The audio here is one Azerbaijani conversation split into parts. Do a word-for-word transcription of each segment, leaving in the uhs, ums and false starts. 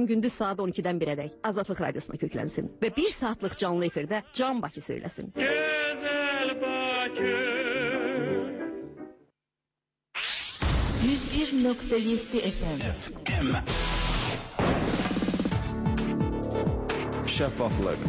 gün gündüz saat on ikidən birədək Azadlıq Radiosuna köklənsin və bir saatlıq canlı efirdə Can Bakı söyləsin. Gözəl Bakı. yüz bir nöqtə yeddi F M. Şəffaflıq.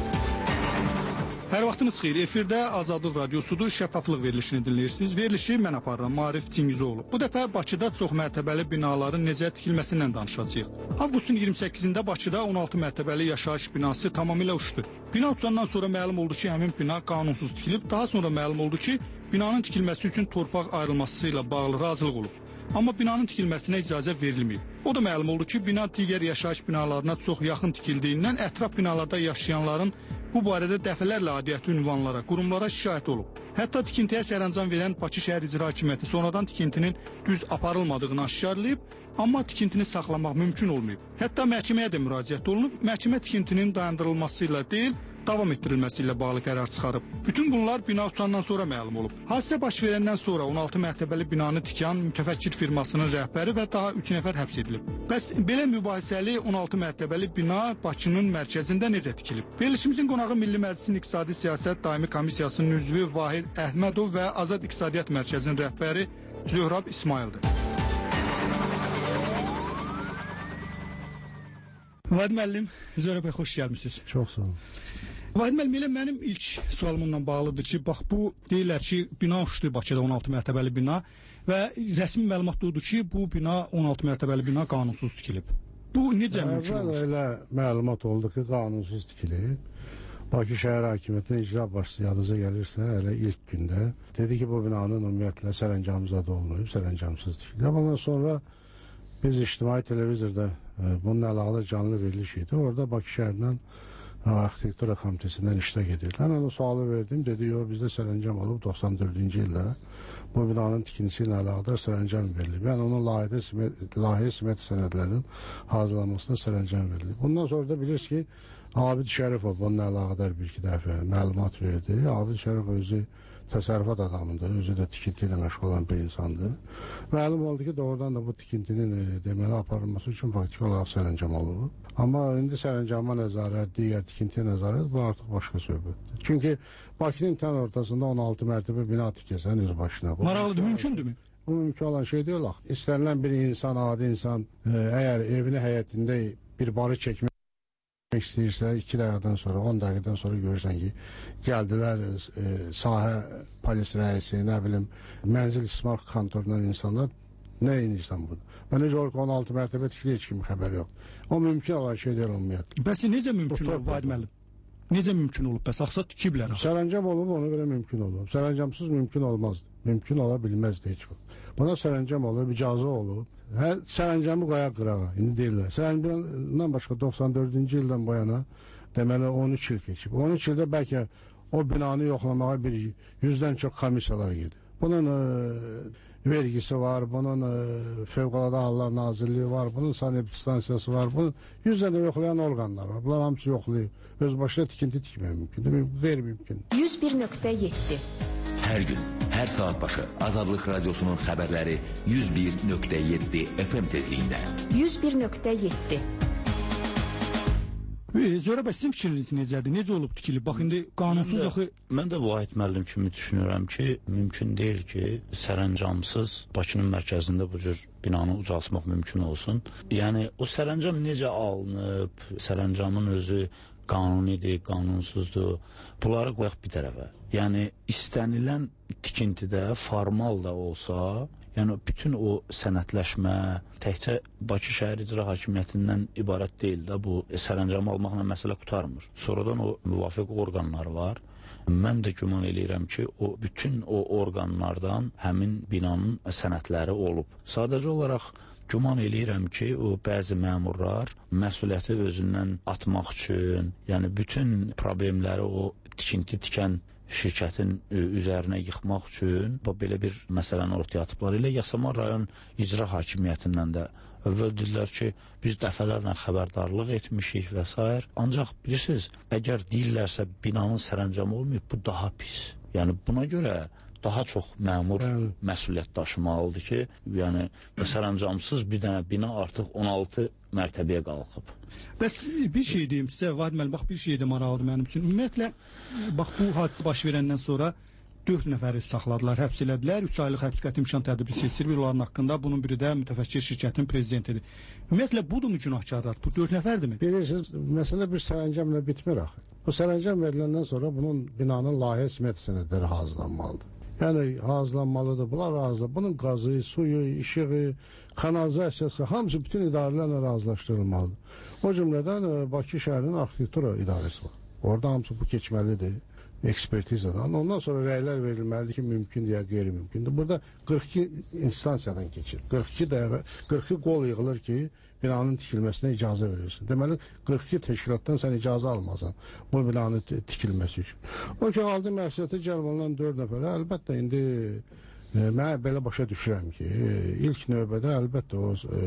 Hər vaxtınız xeyir. Efirdə Azadlıq Radiosudur. Şəffaflıq verilişini dinləyirsiniz. Verilişi mən aparıram, Maarif Çingizoğlu. Bu dəfə Bakıda çox mərtəbəli binaların necə tikilməsindən danışacağıq. Avqustun iyirmi səkkizində Bakıda on altı mərtəbəli yaşayış binası tamamilə uçdu. Bina uçandan sonra məlum oldu ki, həmin bina qanunsuz tikilib. Daha sonra məlum oldu ki, binanın tikilməsi üçün torpaq ayrılması ilə bağlı razılıq olub. Amma binanın tikilməsinə icazə verilməyib. O da məlum oldu ki, bina digər yaşayış binalarına çox yaxın tikildiyindən ətraf binalarda yaşayanların bu barədə dəfələrlə aidiyyəti ünvanlara, qurumlara şikayət olub. Hətta tikintiyə sərəncam verən Bakı şəhər icra hakimiyyəti sonradan tikintinin düz aparılmadığını aşkarlayıb, amma tikintini saxlamaq mümkün olmayıb. Hətta məhkəməyə də müraciət olunub, məhkəmə tikintinin dayandırılması ilə deyil, davam etdirilməsi ilə bağlı qərar çıxarıb. Bütün bunlar bina uçandan sonra məlum olub. Hadisə baş verəndən sonra on altı mərtəbəli binanı tikən mütəfəkkir firmasının rəhbəri və daha üç nəfər həbs edilib. Bəs belə mübahisəli on altı mərtəbəli bina Bakının mərkəzində necə tikilib? Verilişimizin qonağı Milli Məclisin İqtisadi Siyasət Daimi Komissiyasının üzvü Vahid Əhmədov və Azad İqtisadiyyat Mərkəzinin rəhbəri Zöhrab İsmaildir. Vahid müəllim, Zöhrab bəy, xoş gəlmisiniz. Çox sağ olun. Vahid müəllim, elə mənim ilk sualımla bağlıdır ki, bax bu deyirlər ki, bina uçdu Bakıda on altı mərtəbəli bina və rəsmi məlumat odur ki, bu bina on altı mərtəbəli bina qanunsuz tikilib. Bu necə mümkün olur? Elə məlumat oldu ki, qanunsuz tikilib. Bakı şəhər hakimiyyətinin icra başçısı yadınıza gəlirsə, elə ilk gündə dedi ki, bu binanın ümumiyyətlə sərəncamımıza da olmayıb, sərəncamsız tikilib. Ondan sonra biz ictimai televizorda bunun əlaqəli canlı veriliş idi. Orada Bakı şəhərindən arxitektura komitəsindən iştirak edirlər. Mən o sualı verdim, dedi, yox, bizdə sərəncam olub doxsan dördüncü ildə bu binanın tikintisi ilə əlaqədar sərəncam verilib. Yəni onun layihə simət sənədlərinin hazırlanmasına sərəncam verilib. Bundan sonra da bilirsiniz ki, Abid Şərifov bununla əlaqədar bir-iki dəfə məlumat verdi. Abid Şərifov özü təsərrüfat adamıdır, özü də tikinti ilə məşğul olan bir insandır. Məlum oldu ki, doğrudan da bu tikintinin e, deməli aparılması üçün faktiki olaraq sərəncam olub. Amma indi sərəncama nəzarət, digər tikintiyə nəzarət bu artıq başqa söhbətdir. Çünki Bakının tən ortasında on altı mərtəbə bina tikəsən öz başına. Maraqlıdır, mümkündürmü? Bu mümkün olan şey deyil. İstənilən bir insan, adi insan e, əgər evini həyətində bir barı çəkmək istəyirsə, iki dəqiqədən sonra, on dəqiqədən sonra görürsən ki, gəldilər e, sahə polis rəisi, nə bilim, mənzil istismar kontorundan insanlar, nə inirsən bunu? Və necə olur ki, on altı mərtəbə tikili heç kimi xəbər yoxdur. O mümkün olan şey deyil ümumiyyətlə. Bəs necə mümkün olub, Vahid müəllim? Necə mümkün olub? Bəs axsa tikiblər? Sərəncam olub, ona görə mümkün olub. Sərəncamsız mümkün olmazdı. Mümkün ola bilməzdi heç vaxt. Buna sərəncam olub, icazə olub. Hə, sərəncamı qoya qırağa, indi deyirlər. Sərəncamdan başqa doxsan dördüncü ildən bu yana deməli on üç il keçib. on üç ildə bəlkə o binanı yoxlamağa bir yüzdən çox komissiyalar gedir. Bunun e, vergisi var, bunun e, Fövqəladə Hallar Nazirliyi var, bunun sanitariya stansiyası var, bunun yüzdən də yoxlayan orqanlar var. Bunlar hamısı yoxlayıb. Öz başına tikinti tikmək mümkündür, qeyri-mümkün. yüz bir nöqtə yeddi. Hər gün, hər saat başı Azadlıq Radiosunun xəbərləri yüz bir nöqtə yeddi F M tezliyində. yüz bir nöqtə yeddi. Zöhrab bəy, sizin fikriniz necədir? Necə olub tikilib? Bax, indi qanunsuz axı... Mən də Vahid müəllim kimi düşünürəm ki, mümkün deyil ki, sərəncamsız Bakının mərkəzində bu cür binanı ucaltmaq mümkün olsun. Yəni, o sərəncam necə alınıb, sərəncamın özü qanunidir, qanunsuzdur, bunları qoyaq bir tərəfə. Yəni, istənilən tikintidə formal da olsa, yəni bütün o sənədləşmə təkcə Bakı şəhər icra hakimiyyətindən ibarət deyil də, bu sərəncamı almaqla məsələ qurtarmır. Sonradan o müvafiq orqanlar var. Mən də güman eləyirəm ki, o bütün o orqanlardan həmin binanın sənədləri olub. Sadəcə olaraq güman eləyirəm ki, o bəzi məmurlar məsuliyyəti özündən atmaq üçün, yəni bütün problemləri o tikinti tikən şirkətin üzərinə yıxmaq üçün belə bir məsələni ortaya atıblar. Elə Yasamal rayon icra hakimiyyətindən də əvvəl dedilər ki, biz dəfələrlə xəbərdarlıq etmişik və s. Ancaq bilirsiniz, əgər deyirlərsə binanın sərəncamı olmayıb, bu daha pis. Yəni buna görə daha çox məmur məsuliyyət daşımalıdır ki, yəni sərəncamsız bir dənə bina artıq on altı mərtəbəyə qalxıb. Bəs bir şey deyim sizə, Vahid müəllim, bax bir şey də maraqlıdır mənim üçün. Ümumiyyətlə, bax bu hadisə baş verəndən sonra dörd nəfəri saxladılar, həbs elədilər. üç aylıq həbs qəti imkan tədbiri seçilir onların haqqında. Bunun biri də mütəfəkkir şirkətin prezidentidir. Ümumiyyətlə, budur mu günahkarlar? Bu dörd nəfərdirmi? Bilirsiniz, məsələ bir sərəncamla bitmir axı. Bu sərəncam veriləndən sonra bunun binanın layihə smet sənədləri hazırlanmalıdır. Yəni, hazırlanmalıdır, bunlar razıdır. Bunun qazı, suyu, işığı, kanalizasiyası, hamısı bütün idarələrlə razılaşdırılmalıdır. O cümlədən Bakı şəhərinin arxitektura idarəsi var. Orada hamısı bu keçməlidir. Ekspertizadan. Ondan sonra rəylər verilməlidir ki, mümkündür ya qeyri-mümkündür. Burada qırx iki instansiyadan keçir. qırx iki dəvə, qırx iki qol yığılır ki, binanın tikilməsinə icazə verirsin. Deməli, qırx iki təşkilatdan sən icazə almasan bu binanın tikilməsi üçün. O ki, aldı məsuliyyəti cəlb olunan dörd nəfərə, əlbəttə indi e, mən belə başa düşürəm ki, e, ilk növbədə əlbəttə o e,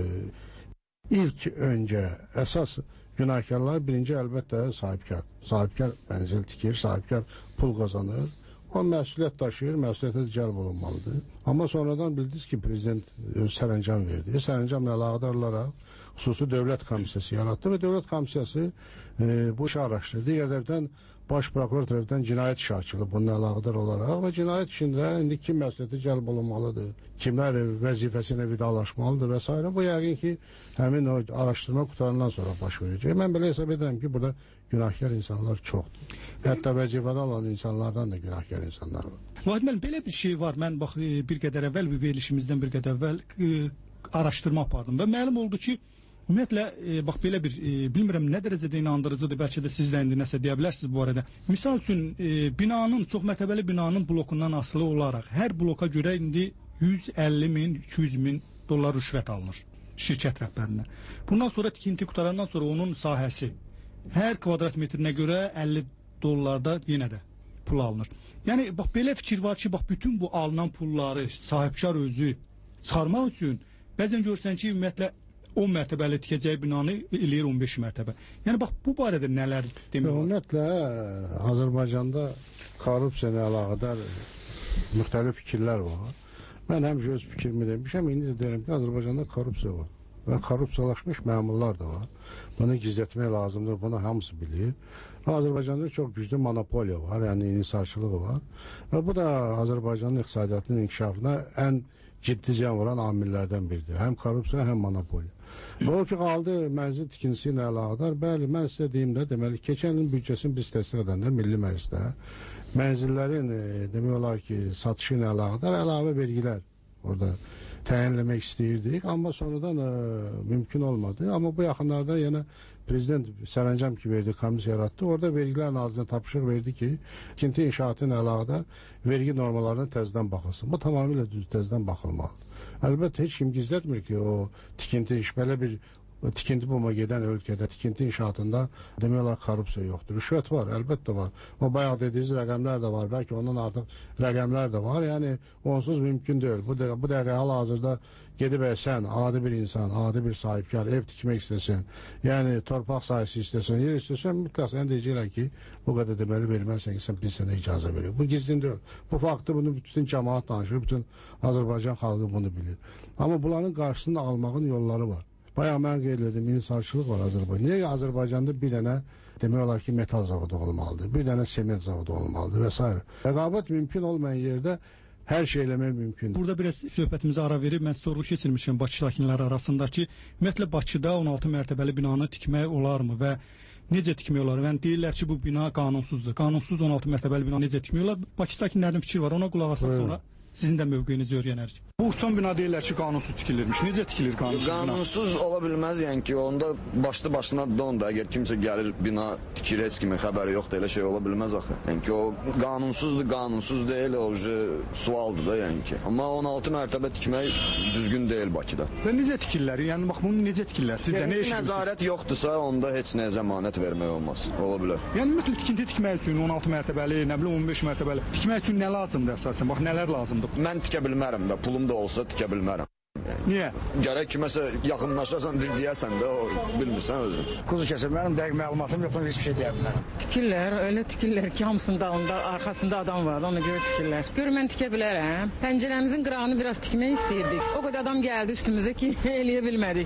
ilk öncə əsas günahkarlar birinci əlbəttə sahibkar. Sahibkar mənzil tikir, sahibkar pul qazanır. O məsuliyyət daşıyır, məsuliyyətə cəlb olunmalıdır. Amma sonradan bildiniz ki, prezident öz sərəncam verdi. Sərəncamla əlaqədar olaraq xüsusi dövlət komissiyası yaratdı və dövlət komissiyası e, bu işi araşdırdı. Digər tərəfdən baş prokuror tərəfindən cinayət işi açılıb bununla əlaqədar olaraq və cinayət işində indi kim məsuliyyətə cəlb olunmalıdır, kimlər vəzifəsi ilə vidalaşmalıdır və s. Bu yəqin ki, həmin o araşdırma qutarandan sonra baş verəcək. Mən belə hesab edirəm ki, burada günahkar insanlar çoxdur. Hətta vəzifədə olan insanlardan da günahkar insanlar var. Vahid müəllim, belə bir şey var. Mən bax bir qədər əvvəl, bir verilişimizdən bir qədər əvvəl e, araşdırma apardım və məlum oldu ki, ümumiyyətlə, e, bax belə bir, e, bilmirəm nə dərəcədə inandırıcıdır, bəlkə də siz də indi nəsə deyə bilərsiniz bu arada. Misal üçün, e, binanın, çox mərtəbəli binanın blokundan asılı olaraq hər bloka görə indi yüz əlli min, iki yüz min dollar rüşvət alınır şirkət rəhbərinə. Bundan sonra tikinti qutarandan sonra onun sahəsi hər kvadrat metrinə görə əlli dollarda yenə də pul alınır. Yəni, bax belə fikir var ki, bax bütün bu alınan pulları sahibkar özü çıxarmaq üçün bəzən görsən ki, ümumiyyətlə on mərtəbəli tikəcəyi binanı eləyir on beş mərtəbə. Yəni, bax, bu barədə nələr demək var? Ümumiyyətlə, Azərbaycanda korrupsiya ilə əlaqədar müxtəlif fikirlər var. Mən həmişə öz fikrimi demişəm, indi də deyirəm ki, Azərbaycanda korrupsiya var və korrupsiyalaşmış məmurlar da var. Bunu gizlətmək lazımdır, bunu hamısı bilir. Azərbaycanda çox güclü monopoliya var, yəni inhisarçılığı var və bu da Azərbaycanın iqtisadiyyatının inkişafına ən ciddi ziyan vuran amillərdən biridir. Həm korrupsiya, həm monopoliya. Və o ki, qaldı mənzil tikintisi ilə əlaqədar. Bəli, mən sizə deyim də, deməli, keçən ilin büdcəsini biz təsdiq edəndə Milli Məclisdə mənzillərin, e, demək olar ki, satışı ilə əlaqədar əlavə vergilər orada təyinləmək istəyirdik, amma sonradan e, mümkün olmadı. Amma bu yaxınlarda yenə prezident sərəncam ki verdi, komissiya yaratdı. Orada vergilər nazirliğinə tapşırıq verdi ki, tikinti inşaatı ilə əlaqədar vergi normalarına təzədən baxılsın. Bu tamamilə düz təzədən baxılmalıdır. Əlbəttə, heç kim gizlətmir ki, o tikinti iş, belə bir tikinti buma gedən ölkədə, tikinti inşaatında demək olar korrupsiya yoxdur. Rüşvət var, əlbəttə var. O bayaq dediyiniz rəqəmlər də var, bəlkə ondan artıq rəqəmlər də var. Yəni, onsuz mümkün deyil. Bu, də, bu dəqiqə hal-hazırda gedib sən, adi bir insan, adi bir sahibkar, ev tikmək istəsən, yəni torpaq sahəsi istəsən, yer istəsən, mütləq sən deyəcəklər ki, bu qədər deməli verməlisən ki, sən bir sənə icazə verir. Bu gizlin deyil. Bu faktı bunu bütün cəmaat danışır, bütün Azərbaycan xalqı bunu bilir. Amma bunların qarşısını almağın yolları var. Bayaq mən qeyd edim, inhisarçılıq var Azərbaycanda. Niyə Azərbaycanda bir dənə demək olar ki, metal zavodu olmalıdır, bir dənə sement zavodu olmalıdır və s. Rəqabət mümkün olmayan yerdə hər şey eləmək mümkündür. Burada biraz söhbətimizə ara verib, mən sorğu keçirmişəm Bakı sakinləri arasında ki, ümumiyyətlə Bakıda on altı mərtəbəli binanı tikmək olarmı və necə tikmək olar? Yəni deyirlər ki, bu bina qanunsuzdur. Qanunsuz on altı mərtəbəli bina necə tikmək olar? Bakı sakinlərinin fikri var, ona qulaq asaq sonra sizin də mövqeyinizi öyrənərik. Bu son bina deyirlər ki, qanunsuz tikilirmiş. Necə tikilir qanunsuz bina? Qanunsuz ola bilməz, yəni ki, onda başlı başına donda, əgər kimsə gəlir bina tikir, heç kimin xəbəri yoxdur, elə şey ola bilməz axı. Yəni ki, o qanunsuzdur, qanunsuz deyil, o sualdır da, yəni ki. Amma on altı mərtəbə tikmək düzgün deyil Bakıda. Və necə tikirlər? Yəni, bax, bunu necə tikirlər? Sizcə nə eşirsiniz? Nəzarət yoxdursa, onda heç nə zəmanət vermək olmaz, ola bilər. Yəni, ümumiyyətlə tikinti tikmək üçün on altı mərtəbəli, nə bilim on beş mərtəbəli tikmək üçün nə lazımdır əsasən? Bax, nələr lazımdır? Mən tikə bilmərəm də, pulum da olsa tikə bilmərəm. Niyə? Gərək kiməsə yaxınlaşasan, bir deyəsən də, o bilmirsən özün. Quzu kəsir, mənim dəqiq məlumatım yoxdur, heç bir şey deyə bilmərəm. Tikirlər, elə tikirlər ki, hamısının dalında, arxasında adam var, ona görə tikirlər. Gör, mən tikə bilərəm. Pəncərəmizin qırağını biraz tikmək istəyirdik. O qədər adam gəldi üstümüzə ki, eləyə bilmədik.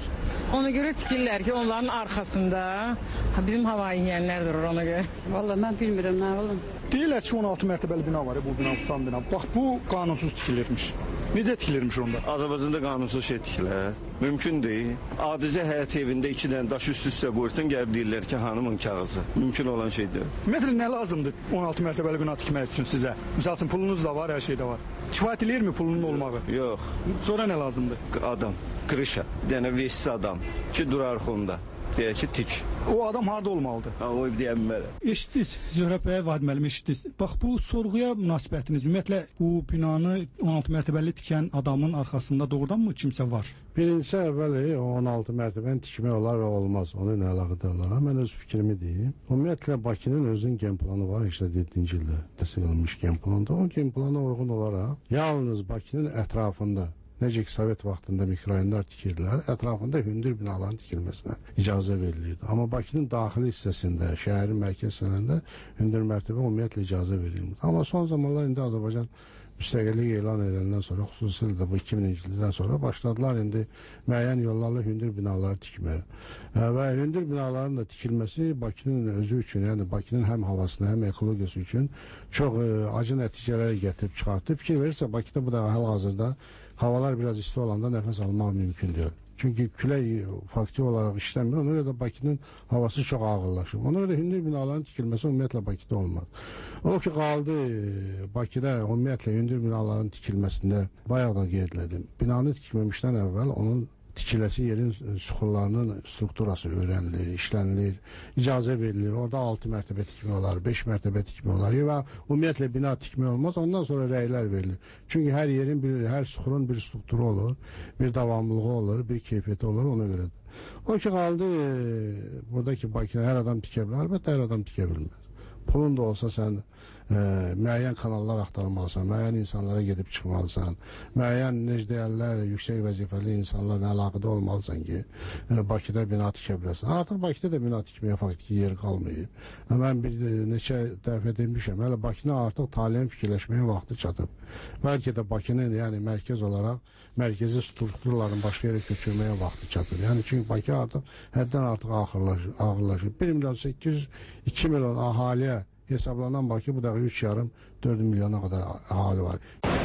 Ona görə tikirlər ki, onların arxasında bizim hava yeyənlər durur ona görə. Vallahi mən bilmirəm nə olum. Deyirlər ki, on altı mərtəbəli bina var, bu bina tutan bina. Bax, bu qanunsuz tikilirmiş. Necə tikilirmiş onda? Azərbaycanda qanunsuz şey tikilir. Mümkün deyil. Adicə həyat evində iki dənə daş üst-üstə qoysan, gəlib deyirlər ki, hanımın kağızı. Mümkün olan şeydir. Ümumiyyətlə, nə lazımdır on altı mərtəbəli bina tikmək üçün sizə? Misal üçün, pulunuz da var, hər şey də var. Kifayət eləyirmi pulunun olmağı? Yox. Sonra nə lazımdır? Adam, qırışa, dənə vesiz adam ki, durar xonda. Deyək ki, tik. O adam harda olmalıdır? Ha, o deyəm belə. Eşitdiniz, Zöhrə bəy, Vahid müəllim, eşitdiniz. Bax, bu sorğuya münasibətiniz, ümumiyyətlə, bu binanı on altı mərtəbəli tikən adamın arxasında doğrudan mı kimsə var? Birincisi, əvvəli on altı mərtəbəni tikmək olar və olmaz. Onu nə əlaqədə olar? Mən öz fikrimi deyim. Ümumiyyətlə, Bakının özünün gen planı var, səksən yeddinci ildə təsdiq edilmiş gen planında. O gen plana uyğun olaraq, yalnız Bakının ətrafında, necə ki, Sovet vaxtında mikrorayonlar tikirdilər, ətrafında hündür binaların tikilməsinə icazə verilirdi. Amma Bakının daxili hissəsində, şəhərin mərkəz hissələrində hündür mərtəbə ümumiyyətlə icazə verilmirdi. Amma son zamanlar indi Azərbaycan müstəqillik elan edəndən sonra, xüsusilə də bu iki minci ildən sonra başladılar indi müəyyən yollarla hündür binaları tikməyə. Və hündür binaların da tikilməsi Bakının özü üçün, yəni Bakının həm havasına, həm ekologiyası üçün çox acı nəticələr gətirib çıxartdı. Fikir verirsə, Bakıda bu da hal-hazırda havalar biraz isti olanda nəfəs almaq mümkün deyil. Çünki külək fakti olaraq işləmir. Ona görə də Bakının havası çox ağırlaşır. Ona görə də hündür binaların tikilməsi ümumiyyətlə Bakıda olmaz. O ki, qaldı Bakıda ümumiyyətlə hündür binaların tikilməsində bayaq da qeyd etdim. Binanı tikməmişdən əvvəl onun tikiləsi yerin süxurlarının strukturası öyrənilir, işlənilir, icazə verilir. Orada altı mərtəbə tikmək olar, beş mərtəbə tikmək olar və ümumiyyətlə bina tikmək olmaz. Ondan sonra rəylər verilir. Çünki hər yerin, bir, hər süxurun bir strukturu olur, bir davamlılığı olur, bir keyfiyyəti olur, ona görədir. O ki, qaldı buradakı Bakıda hər adam tikə bilər, əlbəttə hər adam tikə bilməz. Pulun da olsa sən e, müəyyən kanallar axtarmalısan, müəyyən insanlara gedib çıxmalısan, müəyyən necə deyərlər, yüksək vəzifəli insanlarla əlaqədə olmalısan ki, e, Bakıda bina tikə bilərsən. Artıq Bakıda da bina tikməyə faktiki yer qalmayıb. Mən bir neçə dəfə demişəm, hələ Bakına artıq talihin fikirləşməyə vaxtı çatıb. Bəlkə də Bakının, yəni mərkəz olaraq mərkəzi strukturların başqa yerə köçürməyə vaxtı çatıb. Yəni çünki Bakı artıq həddən artıq ağırlaşır. ağırlaşır. bir milyon səkkiz yüz iki milyon ahaliyə hesablanan Bakı bu dəqiqə üç yarım dörd milyona qədər ahali var.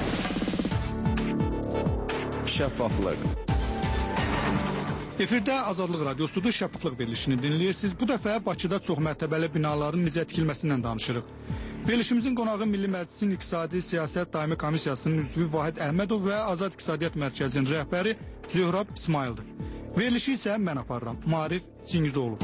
Şəffaflıq. Efirdə Azadlıq Radiosudur, şəffaflıq verilişini dinləyirsiniz. Bu dəfə Bakıda çox mərtəbəli binaların necə tikilməsindən danışırıq. Verilişimizin qonağı Milli Məclisin İqtisadi Siyasət Daimi Komissiyasının üzvü Vahid Əhmədov və Azad İqtisadiyyat Mərkəzinin rəhbəri Zöhrab İsmaildir. Verilişi isə mən aparıram, Maarif Çingizoğlu.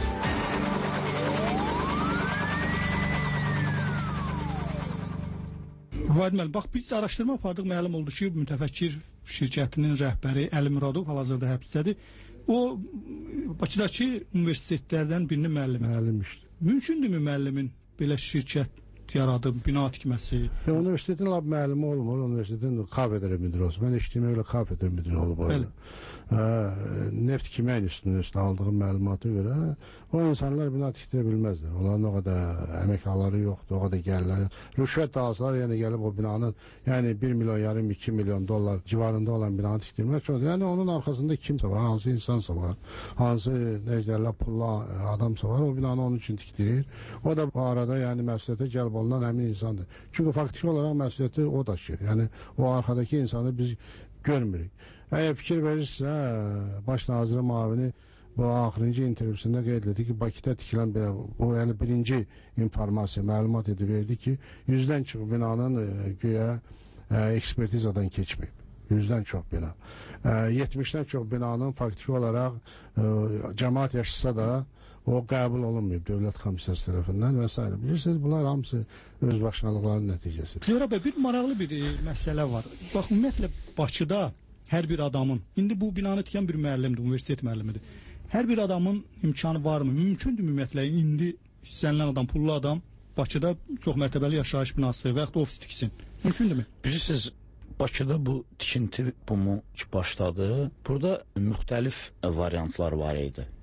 Vahid müəllim, bax biz araşdırma apardıq, məlum oldu ki, mütəfəkkir şirkətinin rəhbəri Əli Muradov hal-hazırda həbsdədir. O Bakıdakı universitetlərdən birinin müəllimi. Müəllimmişdir. Mümkündürmü müəllimin belə şirkət yaradıb, bina tikməsi? E, universitetin lab müəllimi olmur, universitetin kafedra müdürü olsun. Mən eşitdiyimə elə kafedra müdürü olub orada. Hə, neft kimya üstünün üstündə aldığım məlumata görə o insanlar bina tikdirə bilməzdir. Onların o qədər əmək haları yoxdur, o qədər gəlirləri. Rüşvət də alsalar, yəni gəlib o binanın, yəni bir milyon, yarım, iki milyon dollar civarında olan binanı tikdirmək çoxdur. Yəni onun arxasında kimsə var, hansı insansa var, hansı necələrlə pulla adamsa var, o binanı onun üçün tikdirir. O da bu arada yəni məsuliyyətə cəlb olunan həmin insandır. Çünki faktiki olaraq məsuliyyəti o daşıyır. Yəni o arxadakı insanı biz görmürük. Əgər fikir verirsə, baş naziri müavini bu axırıncı intervyusunda qeyd etdi ki, Bakıda tikilən bu yəni birinci informasiya, məlumat edib verdi ki, yüzdən çox binanın e, güya e, ekspertizadan keçməyib. Yüzdən çox bina. E, yetmişdən çox binanın faktiki olaraq e, cəmaat yaşasa da o qəbul olunmayıb dövlət komissiyası tərəfindən və s. Bilirsiniz, bunlar hamısı özbaşınalıqların nəticəsidir. Zöhrə bəy, bir maraqlı bir e, məsələ var. Bax, ümumiyyətlə Bakıda hər bir adamın, indi bu binanı tikən bir müəllimdir, universitet müəllimidir. Hər bir adamın imkanı varmı? Mümkündür ümumiyyətlə indi istənilən adam, pullu adam Bakıda çox mərtəbəli yaşayış binası və yaxud ofis tiksin. Mümkündürmü? Bilirsiniz, Bakıda bu tikinti bumu başladı. Burada müxtəlif variantlar var idi.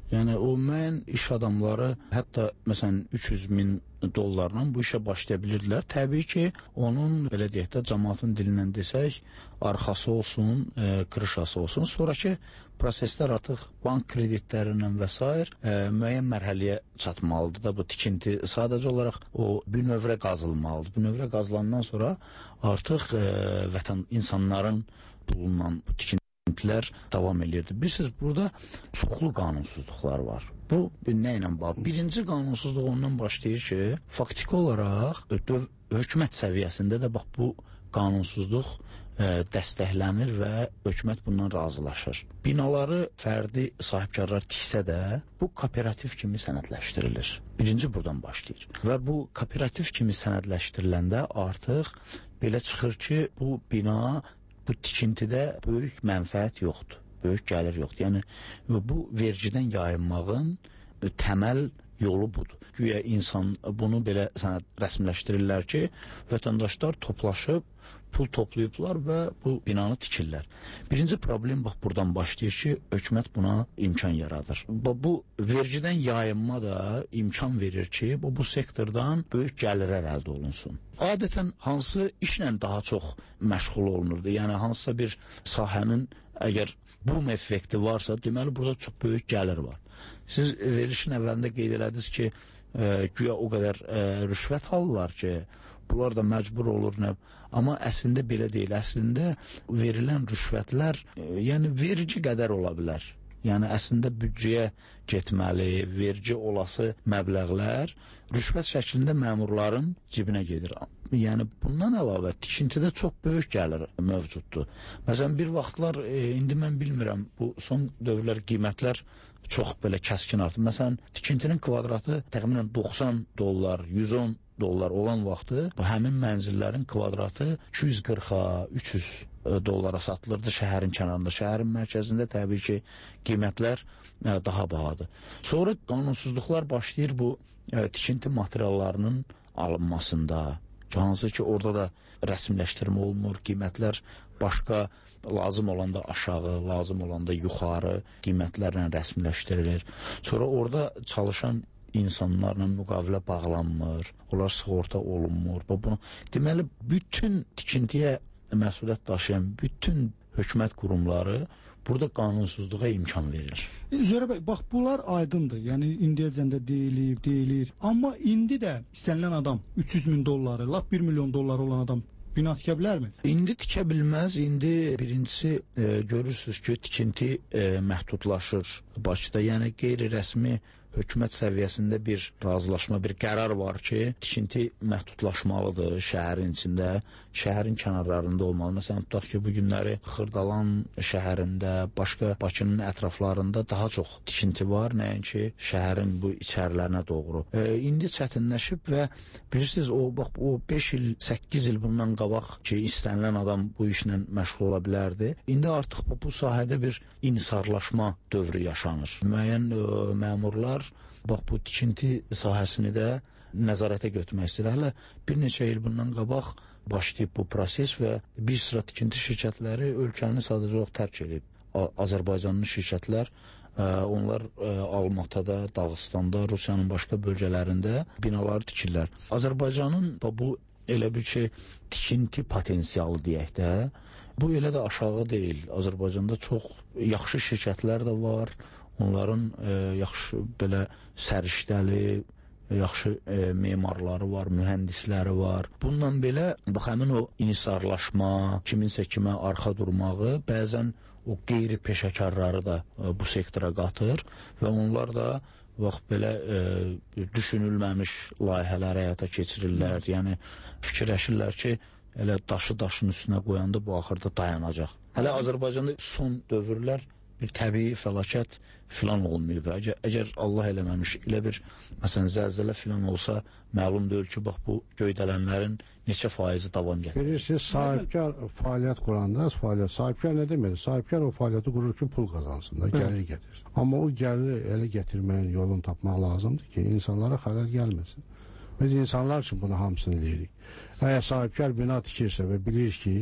Yəni o müəyyən iş adamları hətta məsələn üç yüz min dollarla bu işə başlaya bilirdilər. Təbii ki, onun belə deyək də cəmaatın dilindən desək, arxası olsun, e, qırışası olsun. Sonrakı proseslər artıq bank kreditlərindən və s. E, müəyyən mərhələyə çatmalıdır da bu tikinti. Sadəcə olaraq o bünövrə qazılmalıdır. Bünövrə qazılandan sonra artıq e, vətən insanların pulundan bu tikinti davam edirdi. Bilirsiniz, burada çoxlu qanunsuzluqlar var. Bu nə ilə bağlı? Birinci qanunsuzluq ondan başlayır ki, faktiki olaraq hökumət səviyyəsində də bax bu qanunsuzluq e, dəstəklənir və hökumət bundan razılaşır. Binaları fərdi sahibkarlar tiksə də bu kooperativ kimi sənədləşdirilir. Birinci buradan başlayır. Və bu kooperativ kimi sənədləşdiriləndə artıq belə çıxır ki, bu bina bu tikintidə böyük mənfəət yoxdur, böyük gəlir yoxdur. Yəni, bu vergidən yayınmağın təməl yolu budur. Güya insan bunu belə sənəd rəsmiləşdirirlər ki, vətəndaşlar toplaşıb, pul toplayıblar və bu binanı tikirlər. Birinci problem bax buradan başlayır ki, hökumət buna imkan yaradır. Bu vergidən yayınma da imkan verir ki, bu, bu sektordan böyük gəlirlər əldə olunsun. Adətən hansı işlə daha çox məşğul olunurdu? Yəni hansısa bir sahənin əgər boom effekti varsa, deməli burada çox böyük gəlir var. Siz verilişin əvvəlində qeyd elədiniz ki, e, güya o qədər e, rüşvət alırlar ki, bunlar da məcbur olur. Nə? Amma əslində belə deyil. Əslində verilən rüşvətlər e, yəni vergi qədər ola bilər. Yəni əslində büdcəyə getməli, vergi olası məbləğlər rüşvət şəklində məmurların cibinə gedir. Yəni bundan əlavə tikintidə çox böyük gəlir mövcuddur. Məsələn, bir vaxtlar, e, indi mən bilmirəm, bu son dövrlər qiymətlər çox belə kəskin artır. Məsələn, tikintinin kvadratı təxminən doxsan dollar, yüz on dollar olan vaxtı bu həmin mənzillərin kvadratı iki yüz qırxa, üç yüz dollara satılırdı şəhərin kənarında. Şəhərin mərkəzində təbii ki, qiymətlər ə, daha bahadır. Sonra qanunsuzluqlar başlayır bu ə, tikinti materiallarının alınmasında. Hansı ki, orada da rəsmiləşdirmə olunur, qiymətlər başqa lazım olanda aşağı, lazım olanda yuxarı qiymətlərlə rəsmiləşdirilir. Sonra orada çalışan insanlarla müqavilə bağlanmır, onlar sığorta olunmur. Bunu, deməli, bütün tikintiyə məsuliyyət daşıyan bütün hökumət qurumları burada qanunsuzluğa imkan verir. E, Zörə bəy, bax, bunlar aydındır. Yəni, indiyəcən də deyilir, deyilir. Amma indi də istənilən adam üç yüz min dolları, lap bir milyon dolları olan adam bina tikə bilərmi? İndi tikə bilməz. İndi birincisi e, görürsünüz ki, tikinti e, məhdudlaşır Bakıda. Yəni, qeyri-rəsmi hökumət səviyyəsində bir razılaşma, bir qərar var ki, tikinti məhdudlaşmalıdır şəhərin içində, şəhərin kənarlarında olmalı. Məsələn, tutaq ki, bu günləri Xırdalan şəhərində, başqa Bakının ətraflarında daha çox tikinti var, nəinki şəhərin bu içərilərinə doğru. E, indi çətinləşib və bilirsiniz, o, bax, o beş il, səkkiz il bundan qabaq ki, istənilən adam bu işlə məşğul ola bilərdi. İndi artıq bu, bu sahədə bir insarlaşma dövrü yaşanır. Müəyyən e, məmurlar bax, bu tikinti sahəsini də nəzarətə götürmək istəyir. Hələ bir neçə il bundan qabaq başlayıb bu proses və bir sıra tikinti şirkətləri ölkəni sadəcə olaraq tərk edib. Azərbaycanlı şirkətlər, ə, onlar ə, Almatada, Dağıstanda, Rusiyanın başqa bölgələrində binaları tikirlər. Azərbaycanın bu elə bir ki, tikinti potensialı deyək də, bu elə də aşağı deyil. Azərbaycanda çox yaxşı şirkətlər də var. Onların e, yaxşı belə səriştəli, yaxşı e, memarları var, mühəndisləri var. Bundan belə bax, həmin o inisarlaşma, kiminsə kimə arxa durmağı, bəzən o qeyri-peşəkarları da e, bu sektora qatır və onlar da bax, belə e, düşünülməmiş layihələr həyata keçirirlər. Yəni fikirləşirlər ki, elə daşı daşın üstünə qoyanda bu axırda dayanacaq. Hələ Azərbaycanda son dövrlər bir təbii fəlakət filan olmayıb. Əgər, əgər Allah eləməmiş, elə bir məsələn zəlzələ filan olsa, məlum deyil ki, bax bu göydələnlərin neçə faizi davam gətirir. Bilirsiniz, sahibkar fəaliyyət quranda, fəaliyyət, sahibkar nə demək? Sahibkar o fəaliyyəti qurur ki, pul qazansın da, gəlir gətirsin. Amma o gəliri elə gətirməyin yolunu tapmaq lazımdır ki, insanlara xələl gəlməsin. Biz insanlar üçün bunu hamısını deyirik. Əgər sahibkar bina tikirsə və bilir ki,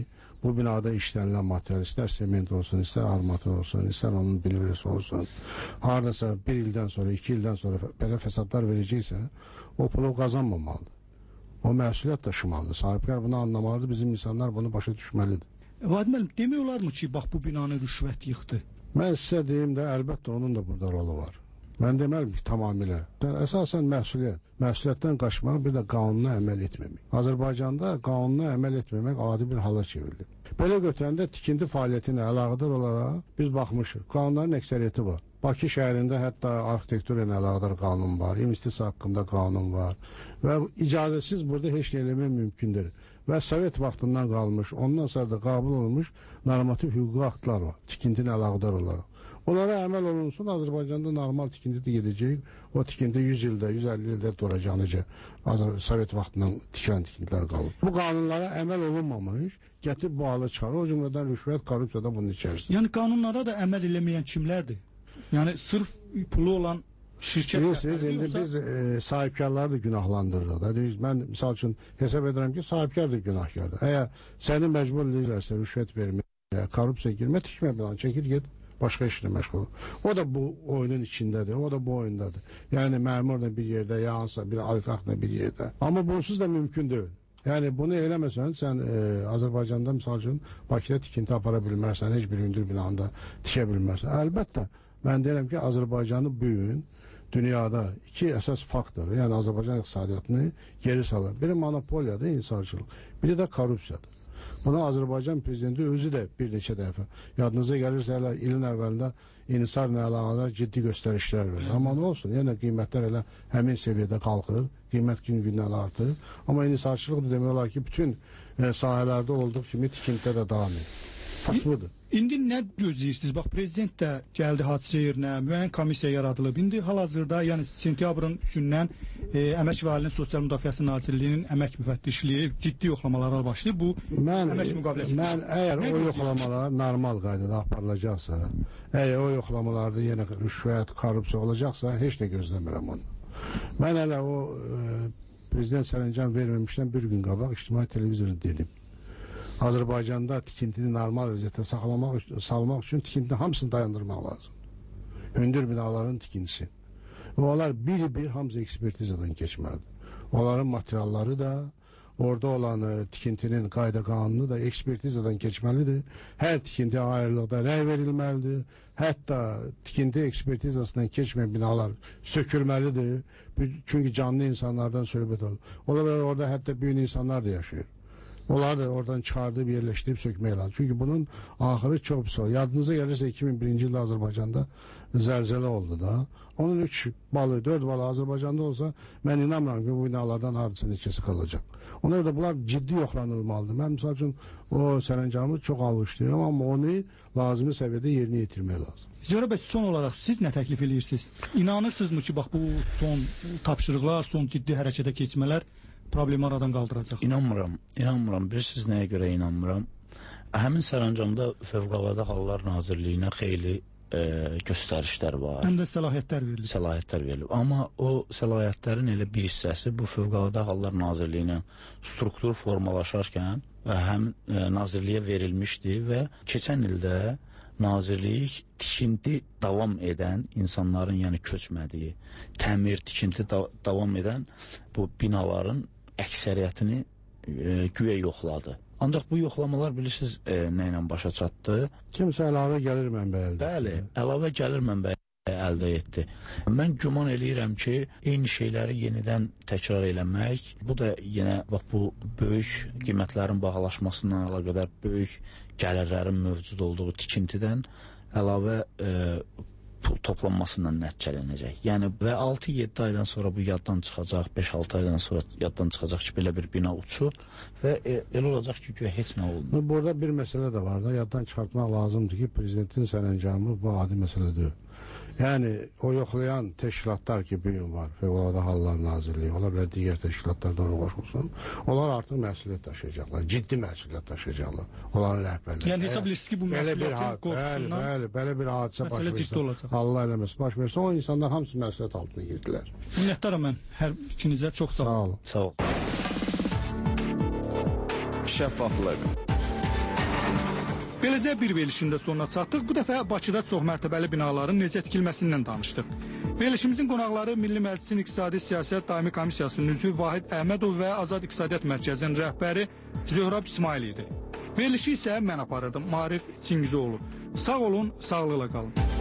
bu binada işlənilən material, istər sement olsun, istər armatur olsun, istər onun bilirisi olsun, haradasa bir ildən sonra, iki ildən sonra belə fəsadlar verəcəksə, o pulu qazanmamalıdır. O məsuliyyət daşımalıdır. Sahibkar bunu anlamalıdır, bizim insanlar bunu başa düşməlidir. Vadim müəllim, demək olar mı ki, bax bu binanı rüşvət yıxdı? Mən sizə deyim də, əlbəttə onun da burada rolu var. Mən deməliyim ki, tamamilə. Əsasən məsuliyyət. Məsuliyyətdən qaçmaq, bir də qanuna əməl etməmək. Azərbaycanda qanuna əməl etməmək adi bir hala çevrilir. Belə götürəndə tikinti fəaliyyətinə əlaqədar olaraq biz baxmışıq. Qanunların əksəriyyəti var. Bakı şəhərində hətta arxitektura ilə əlaqədar qanun var, investisiya haqqında qanun var və icazəsiz burada heç nə eləmək mümkündür. Və Sovet vaxtından qalmış, ondan sonra da qəbul olunmuş normativ hüquqi aktlar var, tikinti ilə əlaqədar olaraq. Onlara əməl olunsun, Azərbaycanda normal tikinti də gedəcək, o tikinti yüz ildə, yüz əlli ildə duracaq, necə Sovet vaxtından tikilən tikintilər qalır. Bu qanunlara əməl olunmamış, gətirib bu halı çıxarır, o cümlədən rüşvət, korrupsiya da bunun içərisində. Yəni qanunlara da əməl eləməyən kimlərdir? Yəni sırf pulu olan şirkət... Bilirsiniz, indi yoxsa... biz e, sahibkarları da günahlandırırıq da. Mən misal üçün hesab edirəm ki, sahibkar da günahkardır. Əgər səni məcbur edirlərsə rüşvət verməyə, korrupsiya girmə, tikmə bilan, çəkir get, başqa işlə məşğul olur. O da bu oyunun içindədir, o da bu oyundadır. Yəni məmur da bir yerdə, ya hansısa bir aykaq da bir yerdə. Amma bunsuz da mümkün deyil. Yəni bunu eləməsən, sən e, Azərbaycanda misal üçün Bakıda tikinti apara bilmərsən, heç bir hündür binanda tikə bilmərsən. Əlbəttə, mən deyirəm ki, Azərbaycanı bu gün dünyada iki əsas faktor, yəni Azərbaycan iqtisadiyyatını geri salır. Biri monopoliyadır, insarçılıq, biri də korrupsiyadır. Buna Azərbaycan prezidenti özü də bir neçə dəfə, yadınıza gəlirsə, hələ ilin əvvəlində insarla əlaqədar ciddi göstərişlər verir. Amma nə olsun, yəni qiymətlər elə həmin səviyyədə qalxır, qiymət gün-gündən artır. Amma insarçılıq da demək olar ki, bütün e, sahələrdə olduğu kimi tikintidə də davam edir. Faktıdır. İndi nə gözləyirsiniz? Bax, prezident də gəldi hadisə yerinə, müəyyən komissiya yaradılıb. İndi hal-hazırda, yəni sentyabrın üçündən e, Əmək və Əhalinin Sosial Müdafiəsi Nazirliyinin əmək müfəttişliyi ciddi yoxlamalara başlayıb. Bu mən, əmək müqaviləsi. Mən əgər o yoxlamalar normal qaydada aparılacaqsa, əgər o yoxlamalarda yenə rüşvət, korrupsiya olacaqsa, heç nə gözləmirəm onu. Mən hələ o e, prezident sərəncam verməmişdən bir gün qabaq ictimai televizorda dedim. Azərbaycanda tikintini normal vəziyyətdə saxlamaq, salmaq üçün tikintini hamısını dayandırmaq lazım. Hündür binaların tikintisi. Və onlar bir-bir hamısı ekspertizadan keçməlidir. Onların materialları da, orada olan e, tikintinin qayda qanunu da ekspertizadan keçməlidir. Hər tikinti ayrılıqda rəy verilməlidir. Hətta tikinti ekspertizasından keçməyən binalar sökülməlidir. Çünki canlı insanlardan söhbət olur. Ola bilər orada hətta büyük insanlar da yaşayır. Onlar da oradan çıxardıb, yerləşdirib sökmək lazım. Çünki bunun axırı çox pis olur. Yadınıza gəlirsə iki min birinci ildə Azərbaycanda zəlzələ oldu da. Onun üç balı, dörd balı Azərbaycanda olsa, mən inanmıram ki, bu binalardan hardasa neçəsi qalacaq. Ona görə bunlar ciddi yoxlanılmalıdır. Mən misal üçün o sərəncamı çox alışdırıram, amma onu lazımi səviyyədə yerinə yetirmək lazım. Zöhrə bəy, son olaraq siz nə təklif edirsiniz? İnanırsınızmı ki, bax bu son tapşırıqlar, son ciddi hərəkətə keçmələr problemi aradan qaldıracaq? İnanmıram, inanmıram. Bilirsiniz nəyə görə inanmıram? Həmin sərəncamda Fövqəladə Hallar Nazirliyinə xeyli e, göstərişlər var. Həm də səlahiyyətlər verilib. Səlahiyyətlər verilib. Amma o səlahiyyətlərin elə bir hissəsi bu Fövqəladə Hallar Nazirliyinin struktur formalaşarkən həm e, nazirliyə verilmişdi və keçən ildə Nazirlik tikinti davam edən insanların, yəni köçmədiyi, təmir, tikinti da davam edən bu binaların əksəriyyətini e, güya yoxladı. Ancaq bu yoxlamalar bilirsiniz e, nə ilə başa çatdı? Kimsə əlavə gəlir mənbə əldə etdi. Bəli, əlavə gəlir mənbə əldə etdi. Mən güman eləyirəm ki, eyni şeyləri yenidən təkrar eləmək, bu da yenə bax bu böyük qiymətlərin bahalaşmasından əlaqədar böyük gəlirlərin mövcud olduğu tikintidən əlavə e, pul toplanmasından nəticələnəcək. Yəni və altı yeddi aydan sonra bu yaddan çıxacaq, beş altı aydan sonra yaddan çıxacaq ki, belə bir bina uçur və e, elə olacaq ki, güya heç nə olmur. Burada bir məsələ də var da, yaddan çıxartmaq lazımdır ki, prezidentin sərəncamı bu adi məsələ deyil. Yəni o yoxlayan təşkilatlar ki, bu gün var, Fövqəladə Hallar Nazirliyi, ola bilər digər təşkilatlardan qoşulsun, onlar artıq məsuliyyət daşıyacaqlar, ciddi məsuliyyət daşıyacaqlar, onların rəhbərləri. Yəni hesab edirsiniz ki, bu məsuliyyətin qorxusundan bəli, bəli, belə bir hadisə baş versə, Allah eləməsin, baş versə, o insanlar hamısı məsuliyyət altına girdilər. Minnətdaram mən hər ikinizə, çox sağ olun. Sağ olun. Şəffaflıq, Beləcə bir verilişin də sonuna çatdıq. Bu dəfə Bakıda çoxmərtəbəli binaların necə tikilməsindən danışdıq. Verilişimizin qonaqları Milli Məclisin İqtisadi Siyasət Daimi Komissiyasının üzvü Vahid Əhmədov və Azad İqtisadiyyat Mərkəzinin rəhbəri Zöhrab İsmail idi. Verilişi isə mən aparırdım, Maarif Çingizoğlu. Sağ olun, sağlıqla qalın.